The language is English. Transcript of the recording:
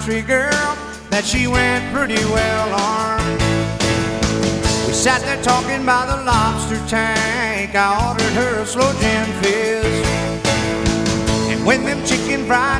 country girl that she went pretty well armed. We sat there talking by the lobster tank. I ordered her a slow gin fizz, and when them chicken fried